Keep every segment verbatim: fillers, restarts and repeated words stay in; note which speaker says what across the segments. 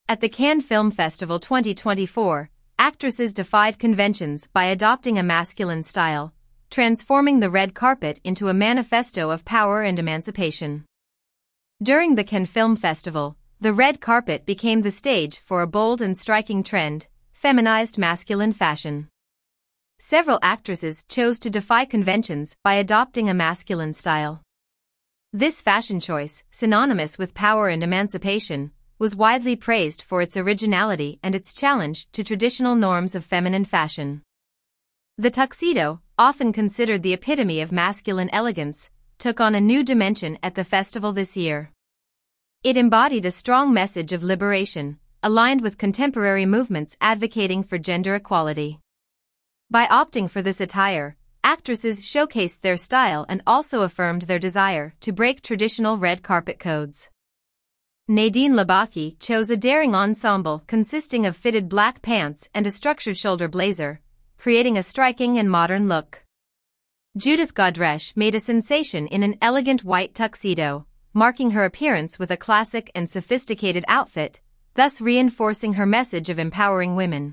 Speaker 1: At the Cannes Film Festival twenty twenty-four, actresses defied conventions by adopting a masculine style, transforming the red carpet into a manifesto of power and emancipation. During the Cannes Film Festival, the red carpet became the stage for a bold and striking trend, feminized masculine fashion. Several actresses chose to defy conventions by adopting a masculine style. This fashion choice, synonymous with power and emancipation, was widely praised for its originality and its challenge to traditional norms of feminine fashion. The tuxedo, often considered the epitome of masculine elegance, took on a new dimension at the festival this year. It embodied a strong message of liberation, aligned with contemporary movements advocating for gender equality. By opting for this attire, actresses showcased their style and also affirmed their desire to break traditional red carpet codes. Nadine Labaki chose a daring ensemble consisting of fitted black pants and a structured shoulder blazer, creating a striking and modern look. Judith Godrèche made a sensation in an elegant white tuxedo, marking her appearance with a classic and sophisticated outfit, thus reinforcing her message of empowering women.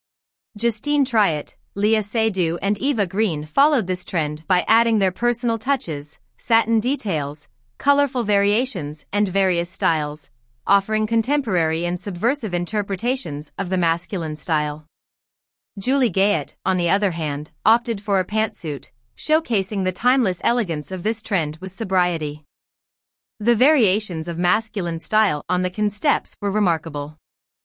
Speaker 1: Justine Triet, Léa Seydoux and Eva Green followed this trend by adding their personal touches, satin details, colorful variations and various styles, offering contemporary and subversive interpretations of the masculine style. Julie Gayet, on the other hand, opted for a pantsuit, showcasing the timeless elegance of this trend with sobriety. The variations of masculine style on the Cannes steps were remarkable.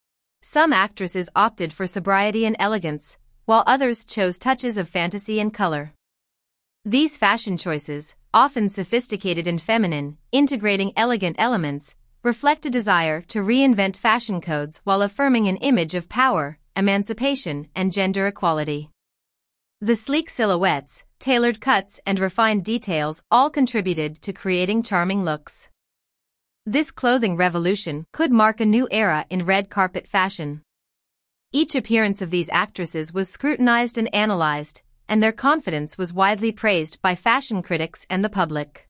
Speaker 1: Some actresses opted for sobriety and elegance, while others chose touches of fantasy and color. These fashion choices, often sophisticated and feminine, integrating elegant elements, reflect a desire to reinvent fashion codes while affirming an image of power, emancipation, and gender equality. The sleek silhouettes, tailored cuts, and refined details all contributed to creating charming looks. This clothing revolution could mark a new era in red carpet fashion. Each appearance of these actresses was scrutinized and analyzed, and their confidence was widely praised by fashion critics and the public.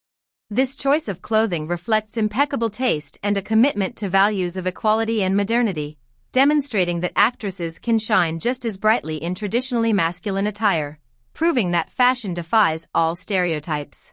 Speaker 1: This choice of clothing reflects impeccable taste and a commitment to values of equality and modernity, demonstrating that actresses can shine just as brightly in traditionally masculine attire, proving that fashion defies all stereotypes.